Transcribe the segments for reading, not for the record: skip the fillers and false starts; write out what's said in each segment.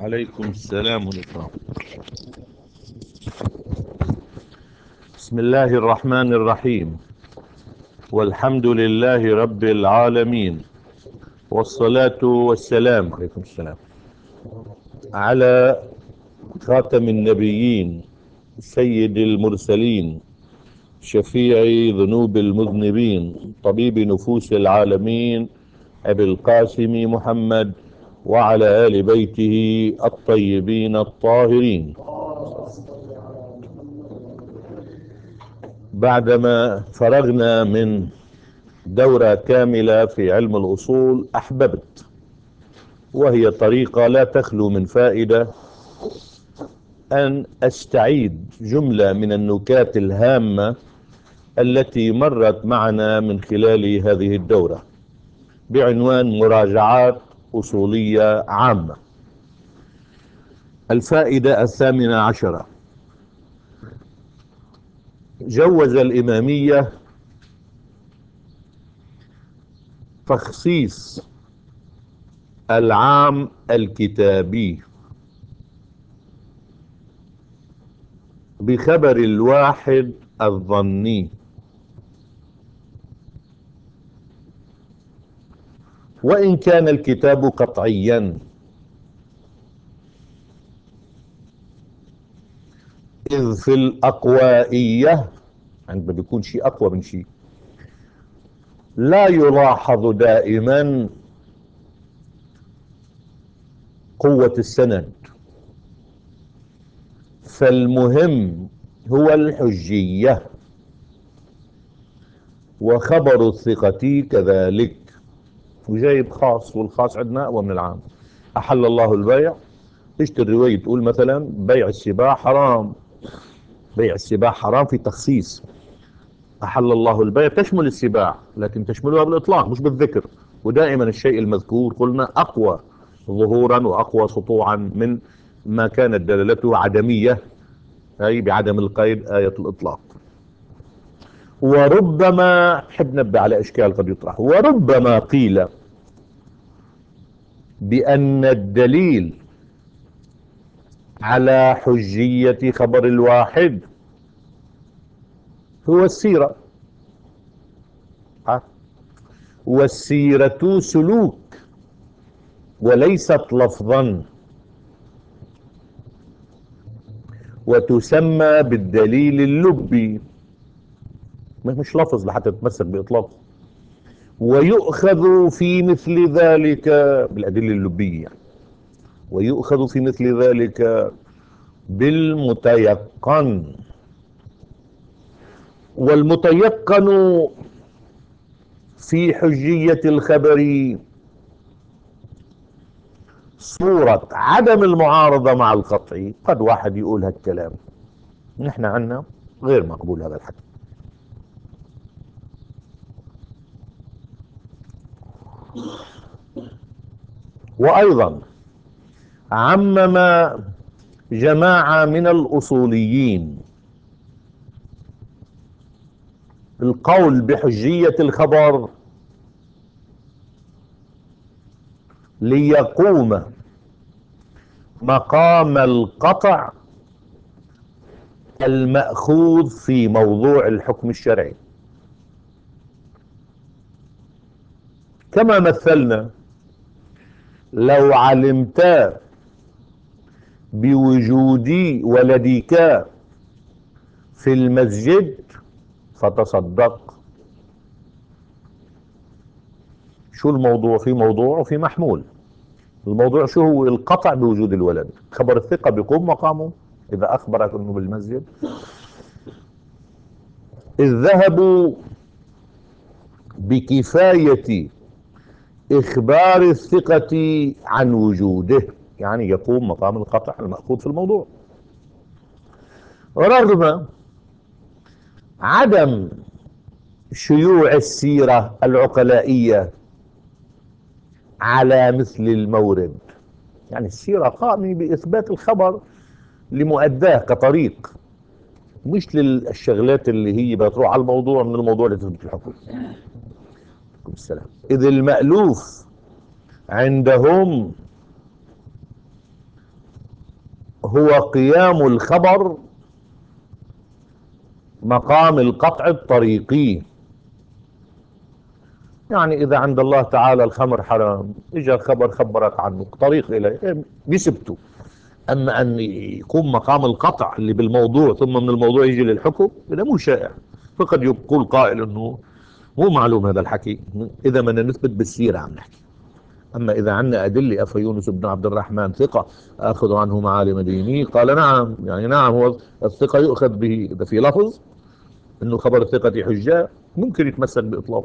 عليكم السلام والإكرام. بسم الله الرحمن الرحيم، والحمد لله رب العالمين، والصلاة والسلام عليكم السلام على خاتم النبيين سيد المرسلين شفيع ذنوب المذنبين طبيب نفوس العالمين أبي القاسم محمد وعلى آل بيته الطيبين الطاهرين. بعدما فرغنا من دورة كاملة في علم الأصول، أحببت، وهي طريقة لا تخلو من فائدة، أن أستعيد جملة من النكات الهامة التي مرت معنا من خلال هذه الدورة بعنوان مراجعات أصولية عامة. الفائدة 18: جوز الإمامية تخصيص العام الكتابي بخبر الواحد الظني، وإن كان الكتاب قطعيا، إذ في الأقوائية عندما بيكون شيء أقوى من شيء لا يلاحظ دائما قوة السند، فالمهم هو الحجية، وخبر الثقة كذلك. وجايب خاص، والخاص عندنا أقوى من العام. أحل الله البيع، تشتري الرواية تقول مثلا بيع السباع حرام، بيع السباع حرام في تخصيص. أحل الله البيع تشمل السباع، لكن تشملها بالإطلاق مش بالذكر، ودائما الشيء المذكور قلنا أقوى ظهورا وأقوى سطوعا من ما كانت دلالته عدمية، أي بعدم القيد آية الإطلاق. وربما حب نبه على إشكال قد يطرح، وربما قيل بأن الدليل على حجية خبر الواحد هو السيرة، والسيرة سلوك وليست لفظا، وتسمى بالدليل اللبي، مش لفظ لحتى تتمسك بإطلاقه، ويؤخذ في مثل ذلك بالأدلة اللبية يعني. ويؤخذ في مثل ذلك بالمتيقن، والمتيقن في حجية الخبر صورة عدم المعارضة مع القطعي. قد واحد يقول هالكلام، نحن عنا غير مقبول هذا الحكي. وأيضا عمم جماعة من الأصوليين القول بحجية الخبر ليقوم مقام القطع المأخوذ في موضوع الحكم الشرعي. كما مثلنا، لو علمت بوجود ولدك في المسجد فتصدق. شو الموضوع؟ في موضوع وفي محمول. الموضوع شو هو؟ القطع بوجود الولد، خبر الثقة بيقوم مقامه إذا أخبرك أنه بالمسجد. إذ ذهبوا بكفاية إخبار الثقة عن وجوده، يعني يقوم مقام القطع المأخوذ في الموضوع، رغم عدم شيوع السيرة العقلائية على مثل المورد. يعني السيرة قائمة بإثبات الخبر لمؤداه كطريق، مش للشغلات اللي هي بتروح على الموضوع من الموضوع لتثبت الحكم. عليكم السلام. إذ المألوف عندهم هو قيام الخبر مقام القطع الطريقي. يعني إذا عند الله تعالى الخمر حرام، إجا خبر خبرك عنه طريق إليه بيثبته. أما أن يقوم مقام القطع اللي بالموضوع ثم من الموضوع يجي للحكم، هذا مو شائع. فقد يقول قائل أنه مو معلوم هذا الحكي إذا بدنا نثبت بالسيرة عم نحكي. أما إذا عندنا أدلة، أفيونس بن عبد الرحمن ثقة آخذ عنه معالم ديني، قال نعم، يعني نعم، هو الثقة يؤخذ به إذا في لفظ أنه خبر الثقة حجة ممكن يتمسك بإطلاقه.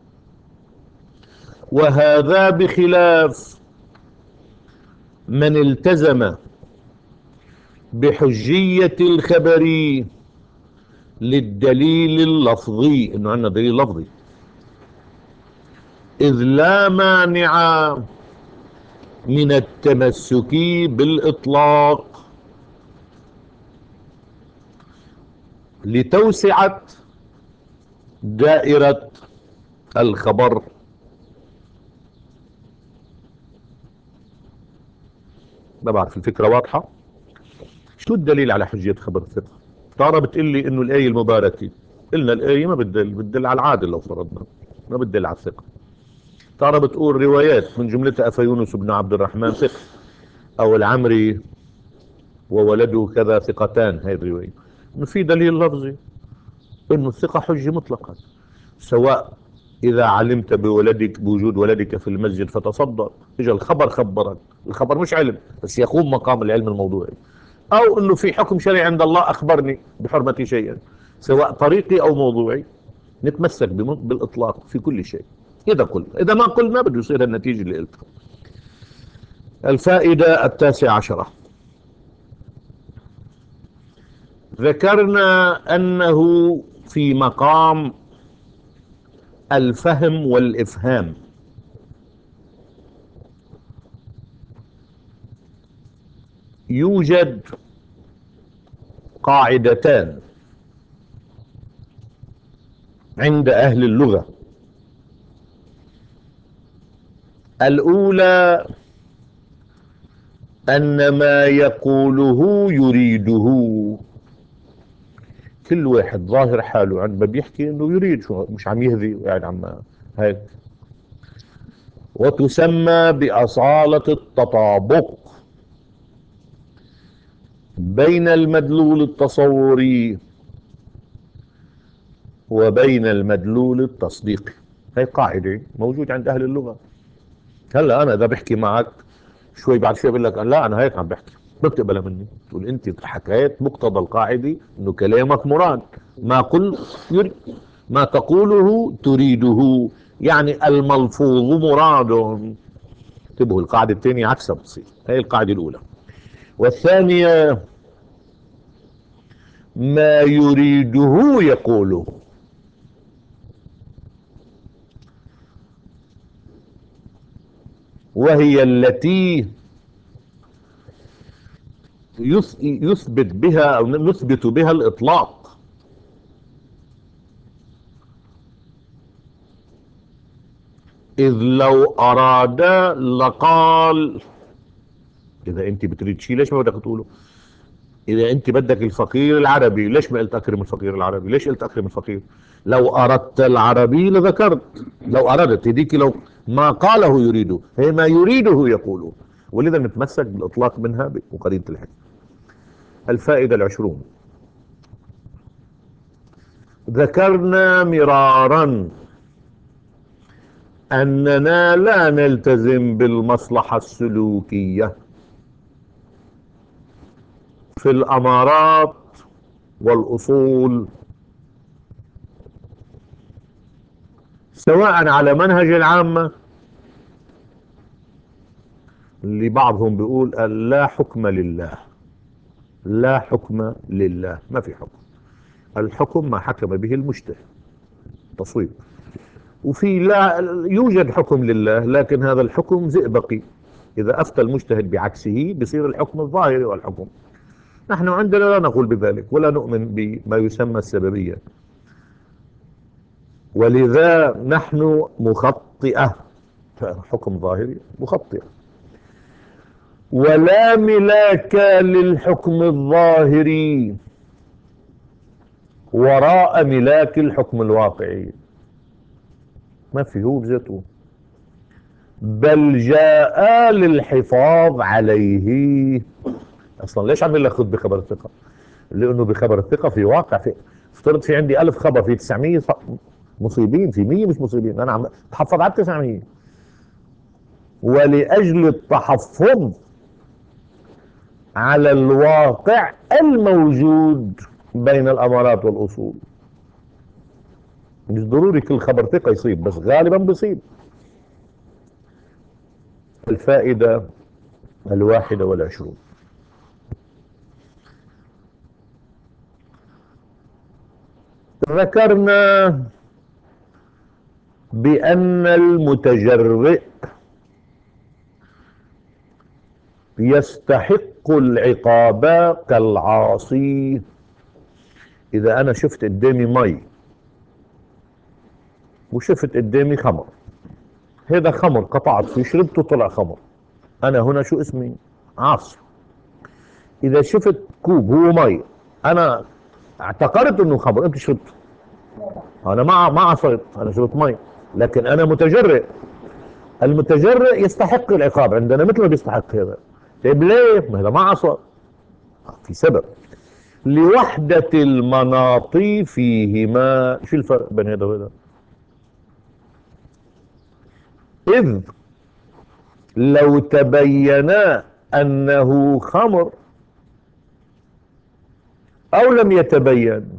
وهذا بخلاف من التزم بحجية الخبر للدليل اللفظي، انه عندنا دليل لفظي، اذ لا مانع من التمسك بالاطلاق لتوسعة دائرة الخبر. ما بعرف الفكرة واضحة؟ شو الدليل على حجية خبر الثقة؟ ترى بتقول لي انه الآية المباركة، قلنا الآية ما بتدل على العادل، لو فرضنا ما بتدل على الثقة. ترى بتقول روايات من جملتها أفيونس بن عبد الرحمن ثقة، أو العمري وولده كذا ثقتان، هاي الرواية. في دليل لفظي انه الثقة حجة مطلقا، سواء اذا علمت بولدك بوجود ولدك في المسجد فتصدق، اجى الخبر خبرك، الخبر مش علم بس يقوم مقام العلم الموضوعي، او انه في حكم شرعي عند الله اخبرني بحرمة شيئا، سواء طريقي او موضوعي، نتمسك بالاطلاق في كل شيء. اذا قلنا، اذا ما قلنا بده يصير النتيجة اللي قلتها. الفائدة 19، ذكرنا انه في مقام الفهم والافهام يوجد قاعدتان عند اهل اللغة. الاولى ان ما يقوله يريده، كل واحد ظاهر حاله عندما بيحكي انه يريد، شو مش عم يهذي يعني عم هيك. وتسمى باصالة التطابق بين المدلول التصوري وبين المدلول التصديقي. هي قاعدة موجودة عند اهل اللغة. هلا انا اذا بحكي معك شوي بعد شوي بقول لك لا انا هيك عم بحكي، ما بتقبلها مني، تقول انت حكيت مقتضى القاعده انه كلامك مراد، ما قل يريد، ما تقوله تريده، يعني الملفوظ مراد. انتبهوا، القاعده الثانيه عكسها بتصير، هي القاعده الاولى. والثانيه ما يريده يقوله، وهي التي يثبت بها او نثبت بها الاطلاق. إذ لو أراد لقال. إذا أنت بتريد شيء ليش ما بدك تقوله؟ إذا أنت بدك الفقير العربي ليش ما قلت أكرم الفقير العربي؟ ليش قلت أكرم الفقير؟ لو أردت العربي لذكرت، لو أردت هذيك، لو ما قاله يريده، هي ما يريده يقوله، ولذا نتمسك بالإطلاق منها وقرينة الحكم. الفائدة 20، ذكرنا مرارا أننا لا نلتزم بالمصلحة السلوكية في الأمارات والأصول، سواء على منهج العامة اللي بعضهم بيقول لا حكم لله، لا حكم لله، ما في حكم، الحكم ما حكم به المجتهد، تصويب. وفي لا يوجد حكم لله، لكن هذا الحكم زئبقي، إذا أفتى المجتهد بعكسه بصير الحكم الظاهري والحكم. نحن عندنا لا نقول بذلك ولا نؤمن بما يسمى السببية، ولذا نحن مخطئة، حكم ظاهري مخطئة. ولا ملاك للحكم الظاهري وراء ملاك الحكم الواقعي. ما في، هو بذاته، بل جاء للحفاظ عليه. اصلا ليش عم يقول لك خذ بخبر الثقة؟ لانه بخبر الثقة في واقع، في افترض في عندي 1000 خبر، في 900 مصيبين، في 100 مش مصيبين، انا عم بتحفظ على 900. ولاجل التحفظ على الواقع الموجود بين الامارات والاصول، مش ضروري كل خبر ثقة يصيب، بس غالبا بيصيب. الفائدة 21، ذكرنا بأن المتجرئ يستحق العقاب كالعاصي. إذا أنا شفت قدامي مي وشفت قدامي خمر، هذا خمر قطعت فيه شربته طلع خمر، أنا هنا شو اسمي؟ عاصي. إذا شفت كوب هو مي، أنا اعتقدت إنه خمر، أنت شربته، أنا ما عصيت، أنا شربت مي، لكن أنا متجرئ. المتجرئ يستحق العقاب عندنا مثل ما بيستحق هذا. طيب ليه؟ ما هذا ما عصى، في سبب. لوحدة المناط فيهما. شو الفرق بين هذا وهذا؟ إذ لو تبين أنه خمر أو لم يتبين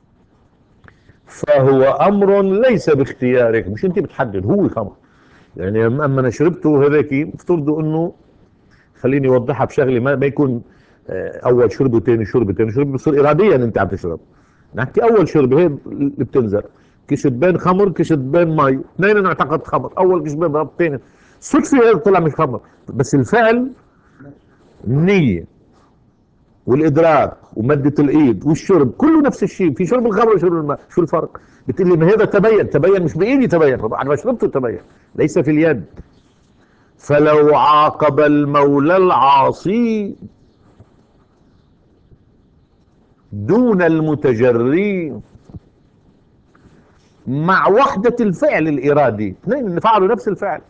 فهو أمر ليس باختيارك، مش أنت بتحدد، هو خمر. يعني أما أنا شربته هذاك، افترضوا أنه، خليني أوضحها بشغلة ما يكون أول شرب وثاني شرب وثاني شرب، بصير إراديا أنت عم تشرب. نحكي أول شرب هي اللي بتنزل، كشبين خمر كشبين مي، اثنين اعتقد خمر، أول كشبين ضرب الثاني، صدفة هيك طلع مش خمر، بس الفعل، النية والإدراك ومدة الإيد والشرب كله نفس الشيء، في شرب الخمر وشرب الماء، شو الفرق؟ بتقول لي ما هذا تبين مش بإيدي تبين، بعد ما شربته تبين، ليس في اليد. فلو عاقب المولى العاصي دون المتجري مع وحدة الفعل الإرادي، اثنين فعلوا نفس الفعل،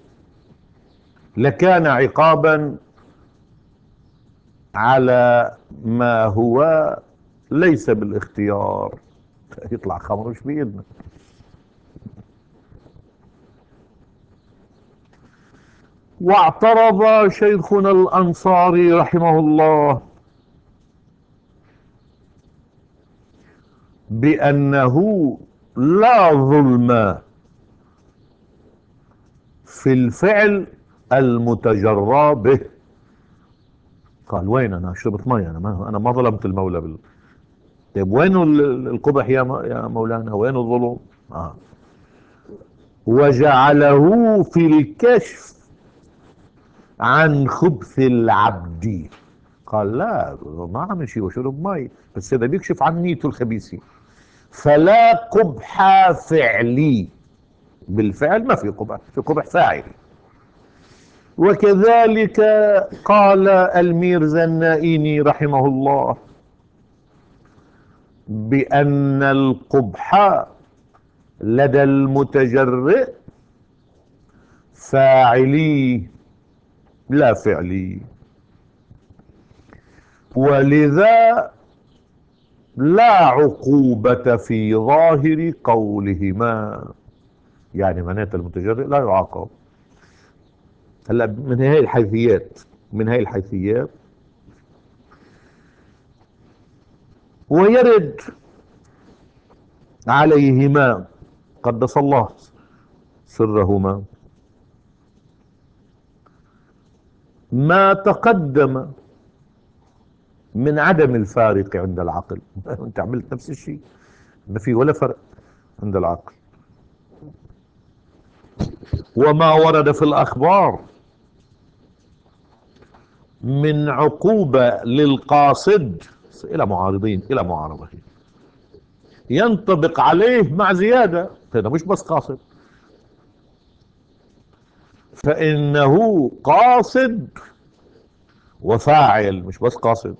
لكان عقابا على ما هو ليس بالاختيار. يطلع خمر مش بإيدنا. واعترض شيخنا الأنصاري رحمه الله بأنه لا ظلم في الفعل المتجرى به. قال وين؟ انا شربت مي، انا ما ظلمت المولى طيب وين القبح يا مولانا؟ وين الظلم؟ وجعله في الكشف عن خبث العبد. قال لا، ما عمل شيء وشرب مي، بس هذا بيكشف عن نيته الخبيثة. فلا قبح فعلي، بالفعل ما في قبح، في قبح فاعل. وكذلك قال الميرزا النائيني رحمه الله بأن القبح لدى المتجرئ فاعلي لا فعلي، ولذا لا عقوبة في ظاهر قولهما. يعني معناته المتجرئ لا يعاقب. هلا من هاي الحيثيات ويرد عليهما قدس الله سرهما ما تقدم من عدم الفارق عند العقل. انت عملت نفس الشيء، ما في ولا فرق عند العقل. وما ورد في الأخبار من عقوبة للقاصد إلى معارضين إلى معارضة ينطبق عليه مع زيادة، هذا مش بس قاصد، فإنه قاصد وفاعل مش بس قاصد.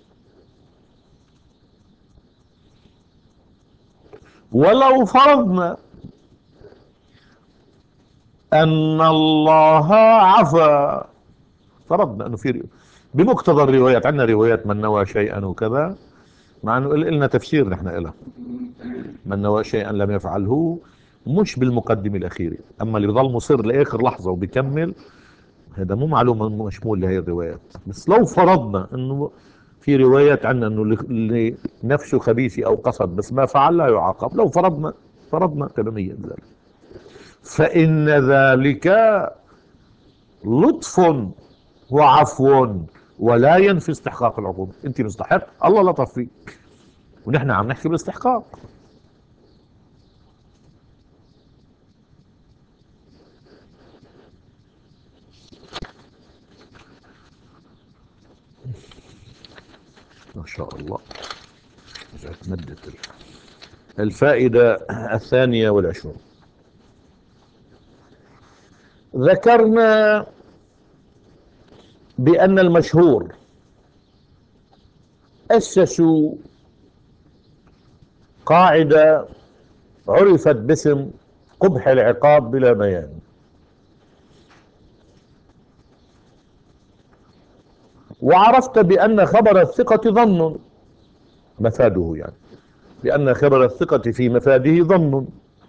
ولو فرضنا أن الله عفا، فرضنا أنه في بمقتضى الروايات، عندنا روايات من نوى شيئا وكذا، مع أنه لنا تفسير نحن له، من نوى شيئا لم يفعله، مش بالمقدمة الأخيرة. أما اللي بضل مصر لآخر لحظة وبيكمل، هذا مو معلومة مشمول لهي الروايات. بس لو فرضنا أنه في روايات عندنا أنه اللي نفسه خبيثة أو قصد بس ما فعل لا يعاقب، لو فرضنا كلاميا ذلك، فإن ذلك لطف وعفو، ولا ينفي استحقاق العقوبة. انت مستحق، الله لطف فيك، ونحن عم نحكي بالاستحقاق. ما شاء الله. رجعت مدت الفائدة 22. ذكرنا بأن المشهور أسسوا قاعدة عرفت باسم قبح العقاب بلا بيان. وعرفت بأن خبر الثقة ظن، مفاده يعني، بأن خبر الثقة في مفاده ظن،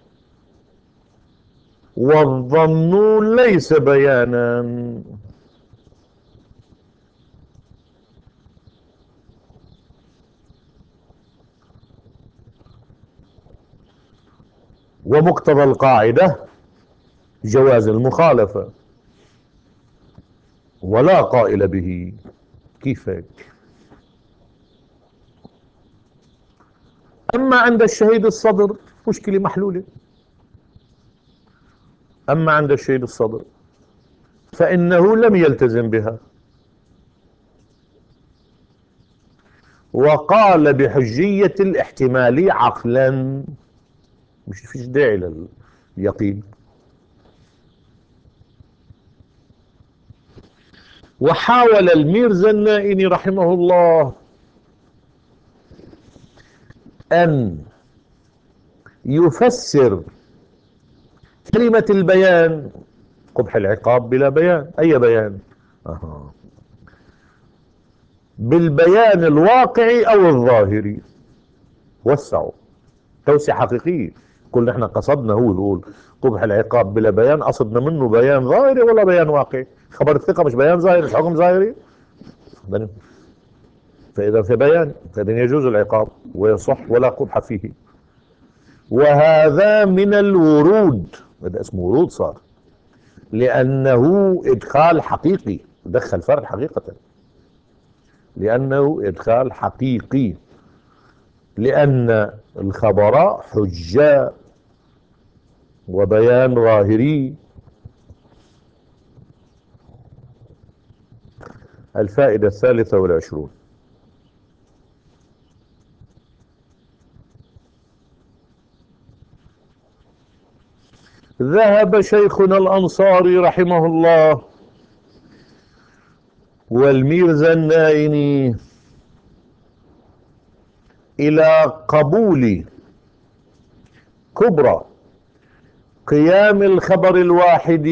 والظن ليس بيانا. ومقتضى القاعدة جواز المخالفة، ولا قائل به. كيف هيك؟ أما عند الشهيد الصدر مشكلة محلولة. أما عند الشهيد الصدر فإنه لم يلتزم بها، وقال بحجية الاحتمال عقلا، مش فيش داعي لليقين. وحاول الميرزا النائني رحمه الله أن يفسر كلمة البيان، قبح العقاب بلا بيان، أي بيان؟ أها. بالبيان الواقعي أو الظاهري. وسعوا توسعة حقيقية. كل احنا قصدنا هو يقول قبح العقاب بلا بيان، قصدنا منه بيان ظاهري ولا بيان واقعي؟ خبر الثقة مش بيان ظاهري، مش حكم ظاهري. فإذا في بيان فإذا يجوز العقاب ويصح ولا قبح فيه. وهذا من الورود، هذا اسمه ورود صار، لأنه إدخال حقيقي، دخل فرد حقيقة، لأنه إدخال حقيقي، لأن الخبر حجة وبيان ظاهري. الفائدة 23. ذهب شيخنا الأنصاري رحمه الله والميرزا النائني إلى قبول كبرى قيام الخبر الواحد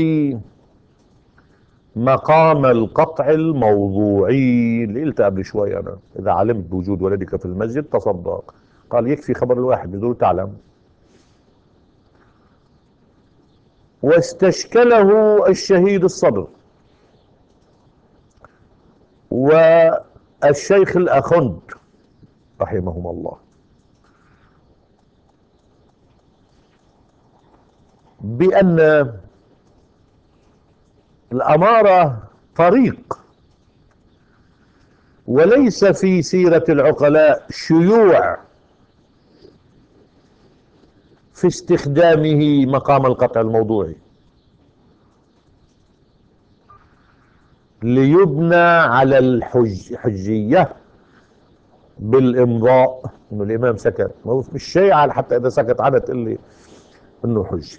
مقام القطع الموضوعي. اللي قلت قبل شوي أنا، إذا علمت بوجود ولدك في المسجد تصدق. قال يكفي خبر الواحد بدون تعلم. واستشكله الشهيد الصدر والشيخ الأخند رحمهما الله بأن الأمارة طريق، وليس في سيرة العقلاء شيوع في استخدامه مقام القطع الموضوعي ليبنى على الحجية بالإمضاء، إنه الإمام سكت. ما هو مش شيء حتى إذا سكت عنها تقول لي إنه حج.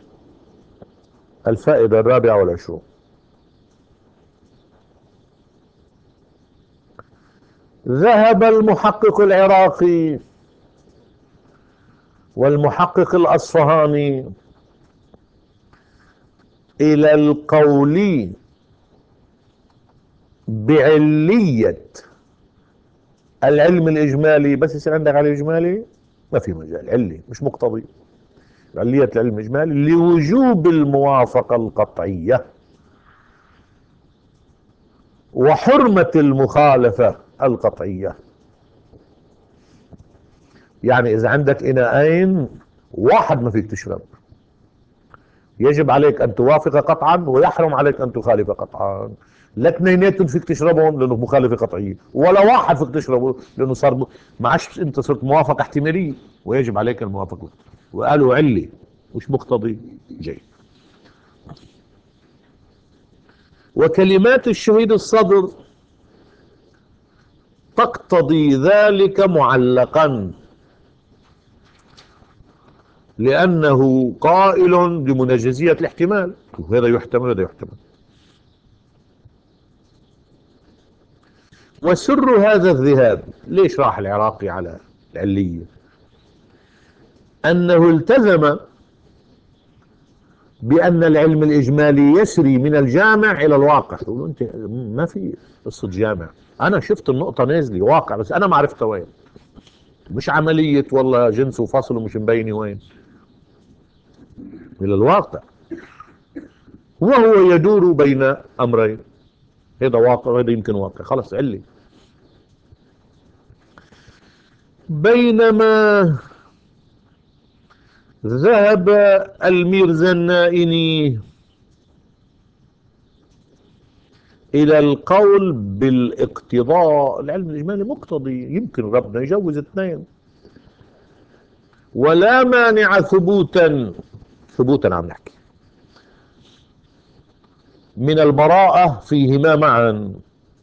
الفائدة 24. ذهب المحقق العراقي والمحقق الأصفهاني إلى القول بعلية العلم الإجمالي. بس يصير عندك علم إجمالي ما في مجال، علي مش مقتضي. علية العلم الإجمالي لوجوب الموافقة القطعية وحرمة المخالفة القطعية. يعني إذا عندك إناءين، واحد ما فيك تشرب، يجب عليك أن توافق قطعا ويحرم عليك أن تخالف قطعا. لا اثنيناتهم فيك تشربهم لأنه مخالفة قطعية، ولا واحد فيك تشربه لأنه صار ما عادش أنت صرت موافقة احتمالية ويجب عليك الموافقة. وقالوا علي مش مقتضي. جيد. وكلمات الشهيد الصدر تقتضي ذلك معلقا، لأنه قائل بمنجزية الاحتمال، وهذا يحتمل وهذا يحتمل. وسر هذا الذهاب، ليش راح العراقي على العلية؟ أنه التزم بأن العلم الإجمالي يسري من الجامع إلى الواقع. تقول أنت ما في قصة جامع، أنا شفت النقطة نازلة واقع بس أنا ما عرفتها وين، مش عملية والله جنس وفصل ومش مبيني وين، إلى الواقع. وهو يدور بين أمرين، هذا واقع وهذا يمكن واقع، خلص علي. بينما ذهب الميرزا النائني إلى القول بالاقتضاء، العلم الإجمالي مقتضي، يمكن ربنا يجوز اثنين، ولا مانع ثبوتا، ثبوتا عم نحكي، من البراءة فيهما معا.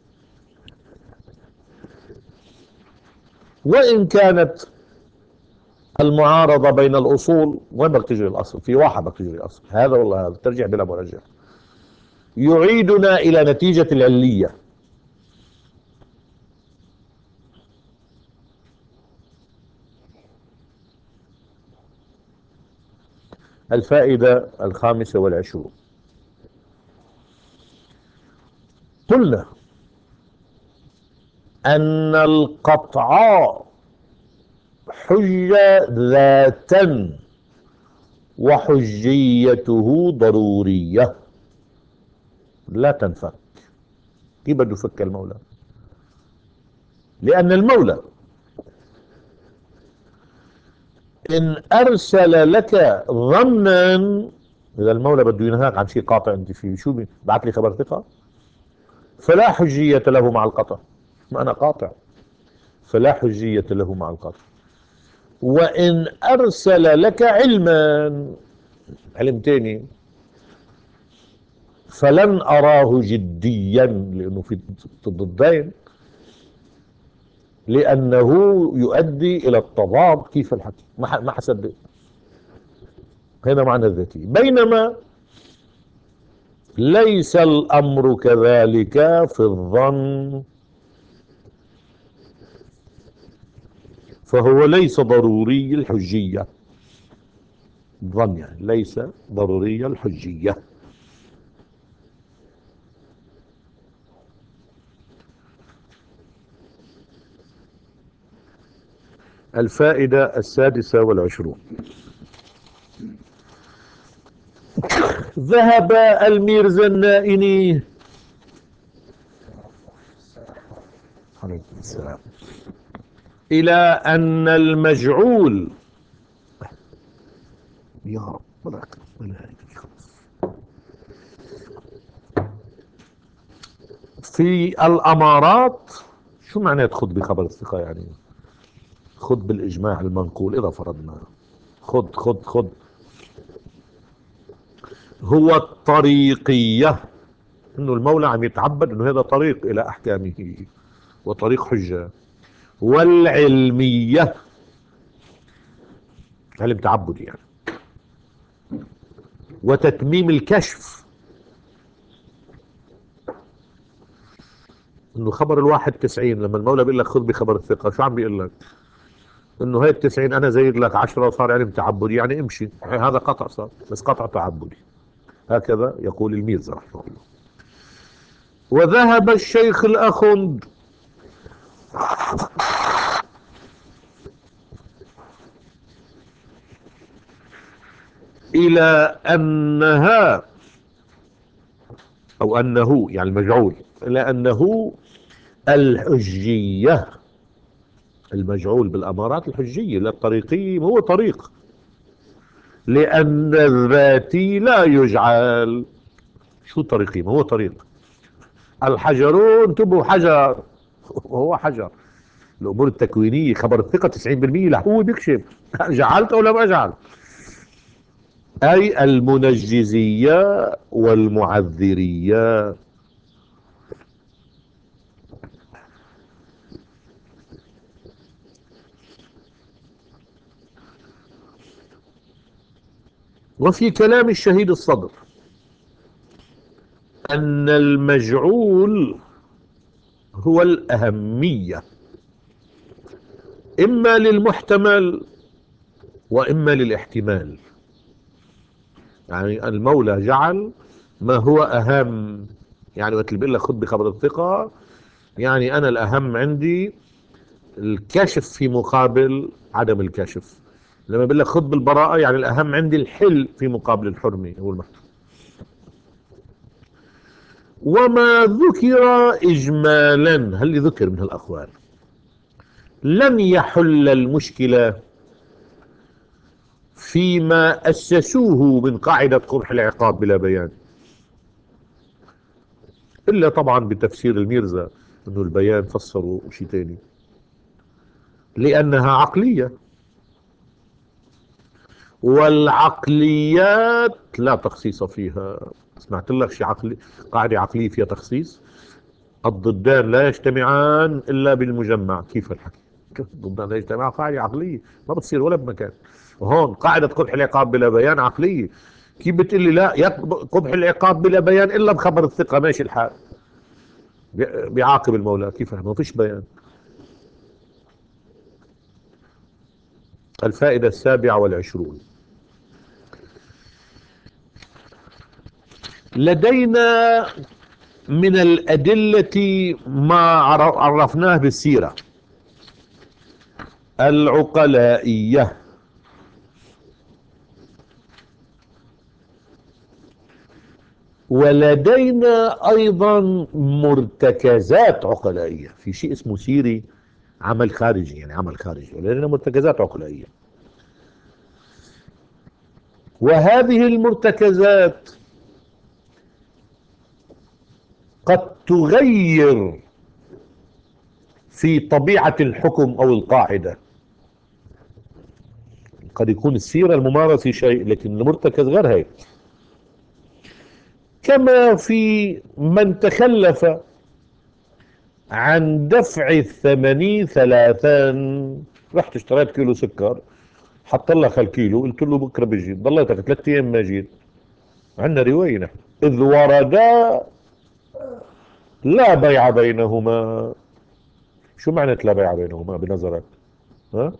وإن كانت المعارضة بين الأصول، وين بدك تجري الأصل؟ في واحد بدك تجري الأصل، هذا والله هذا ترجع بلا مرجع، يعيدنا إلى نتيجة العلية. الفائدة 25. قلنا أن القطع حجة ذاتا وحجيته ضرورية لا تنفك. كيف بده يفك المولى؟ لأن المولى إن أرسل لك ظنا، إذا المولى بده ينهاك عن شيء قاطع أنت فيه، شو بعت لي خبر ثقة، فلا حجية له مع القطع، ما أنا قاطع، فلا حجية له مع القطع. وإن أرسل لك علما، علم تاني، فلن أراه جديا، لأنه في الضدين، لأنه يؤدي إلى التضاد. كيف الحكي؟ ما حصدق. هذا معنى الذاتي. بينما ليس الأمر كذلك في الظن، فهو ليس ضروري الحجية. الظن يعني ليس ضروري الحجية. الفائدة 26. ذهب الميرزا النائني عليكم السلام إلى أن المجعول، يا رب في الأمارات، شو معنى خذ بخبر الثقة؟ يعني خذ بالإجماع المنقول إذا فرضنا، خذ هو الطريقية، انه المولى عم يتعبد انه هذا طريق الى احكامه وطريق حجة. والعلمية، علم تعبدي يعني. وتتميم الكشف، انه خبر الواحد 90، لما المولى بيقول لك خذ بخبر الثقة شو عم بيقول لك؟ انه هي 90 انا زايد لك 10 وصار علم تعبدي، يعني امشي، هذا قطع صار، بس قطع تعبدي. هكذا يقول الميرزا رحمه الله. وذهب الشيخ الأخند إلى أنها، أو أنه يعني المجعول، إلى أنه الحجية، المجعول بالأمارات الحجية، لا الطريقي هو طريق، لأن الذاتي لا يجعل. شو طريقي؟ ما هو طريق. الحجر انتبهوا حجر وهو حجر. الأمور التكوينية خبر الثقة 90% لا هو بيكشف جعلت أو لم أجعل. أي المنجزية والمعذرية. وفي كلام الشهيد الصدر أن المجعول هو الأهمية، إما للمحتمل وإما للاحتمال. يعني المولى جعل ما هو أهم. يعني وقت اللي بيقول لك خذ بخبر الثقة، يعني أنا الأهم عندي الكشف في مقابل عدم الكشف. لما بقول لك خذ بالبراءة، يعني الأهم عندي الحل في مقابل الحرمة هو المحتمل. وما ذكر إجمالا، هل ذكر من هالأقوال لن يحل المشكلة فيما أسسوه من قاعدة قبح العقاب بلا بيان، إلا طبعا بتفسير الميرزا أنه البيان فسروا شيء تاني، لأنها عقلية، والعقليات لا تخصيص فيها. سمعت لك شيء عقلي، قاعدة عقلية فيها تخصيص؟ الضدان لا يجتمعان إلا بالمجمع. كيف الحكي؟ الضدان لا يجتمعان، قاعدة عقلية ما بتصير ولا بمكان. وهون قاعدة قبح العقاب بلا بيان عقلية. كيف بتقول لي لا قبح العقاب بلا بيان إلا بخبر الثقة ماشي الحال؟ بيعاقب المولى كيف ما فيش بيان. الفائدة 27. لدينا من الأدلة ما عرفناه بالسيرة العقلائية، ولدينا أيضا مرتكزات عقلائية. في شيء اسمه سيري، عمل خارجي، يعني عمل خارجي، ولدينا مرتكزات عقلائية. وهذه المرتكزات قد تغير في طبيعة الحكم أو القاعدة. قد يكون السيرة الممارسة شيء، لكن المرتكز غير هيك. كما في من تخلف عن دفع الثمن ثلاثا. رحت اشتريت كيلو سكر، حط لك الكيلو، قلت له بكره بيجي، ضليتك 3 ايام ما جيت. عندنا روايه نحن اذ وردا لا بيع بينهما. شو معنى لا بيع بينهما بنظرك؟ ها؟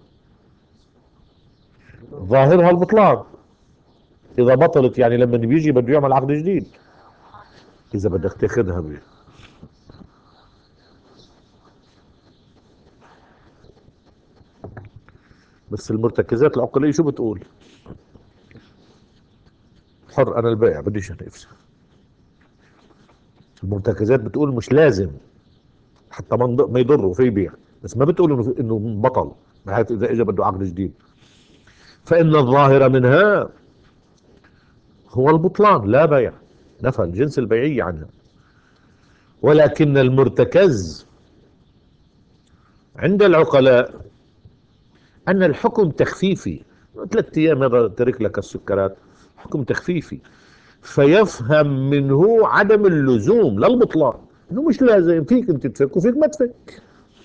ظاهرها البطلان. اذا بطلت يعني لما بيجي بده يعمل عقد جديد. اذا بدك تاخذها بيه. بس المرتكزات العقليه شو بتقول؟ حر انا البائع بديش انافسه. المرتكزات بتقول مش لازم، حتى ما يضره في بيع، بس ما بتقول انه بطل بحيث اذا اجى بده عقد جديد. فان الظاهر منها هو البطلان، لا بيع، نفى الجنس البيعي عنها. ولكن المرتكز عند العقلاء ان الحكم تخفيفي. 3 ايام هذا ترك لك السكرات، حكم تخفيفي، فيفهم منه عدم اللزوم لا البطلان، انه مش لازم، فيك انت تفك وفيك ما تفك.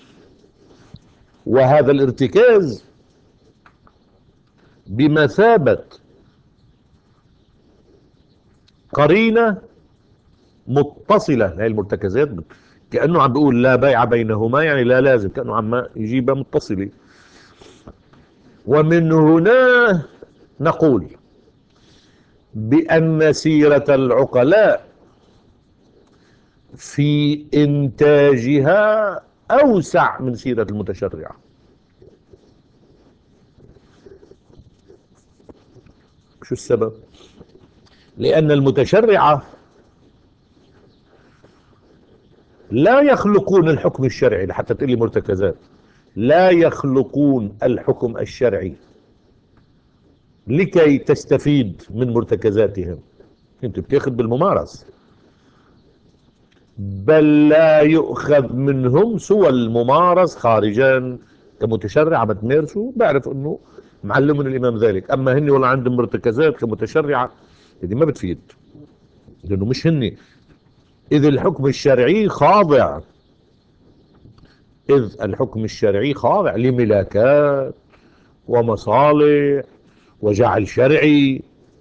وهذا الارتكاز بمثابة قرينة متصلة لهي المرتكزات، كأنه عم بيقول لا بيع بينهما، يعني لا لازم، كأنه عم يجيبها متصلة. ومن هنا نقول بأن سيرة العقلاء في إنتاجها أوسع من سيرة المتشرعة. شو السبب؟ لأن المتشرعة لا يخلقون الحكم الشرعي، حتى تقول لي مرتكزات، لا يخلقون الحكم الشرعي لكي تستفيد من مرتكزاتهم. انت بتاخذ بالممارس، بل لا يؤخذ منهم سوى الممارس خارجا. كمتشرع عم تمارسه بعرف انه معلم من الامام ذلك، اما هن والله عندهم مرتكزات كمتشرعة هذه ما بتفيد، لانه مش هن. اذ الحكم الشرعي خاضع، اذ الحكم الشرعي خاضع لملاكات ومصالح وجعل شرعي.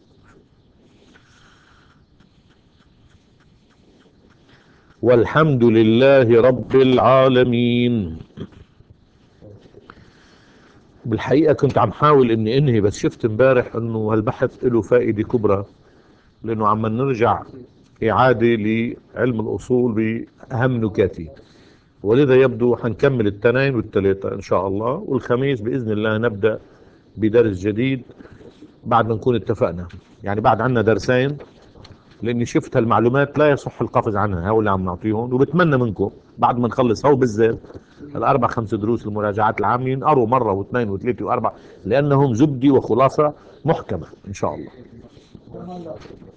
والحمد لله رب العالمين. بالحقيقة كنت عم حاول اني انهي، بس شفت امبارح انه هالبحث له فائدة كبرى، لانه عم نرجع اعادة لعلم الاصول باهم نكاته، ولذا يبدو حنكمل التنين والثلاثة ان شاء الله، والخميس باذن الله نبدأ بدرس جديد بعد ما نكون اتفقنا. يعني بعد عنا درسين، لاني شفت هالمعلومات لا يصح القفز عنها، هؤلاء عم نعطيهم، وبتمنى منكم بعد ما نخلص هو بالذات الاربع خمس دروس المراجعات العامة ينقروا مرة واثنين وثلاثة واربعة، لانهم زبدة وخلاصة محكمة ان شاء الله.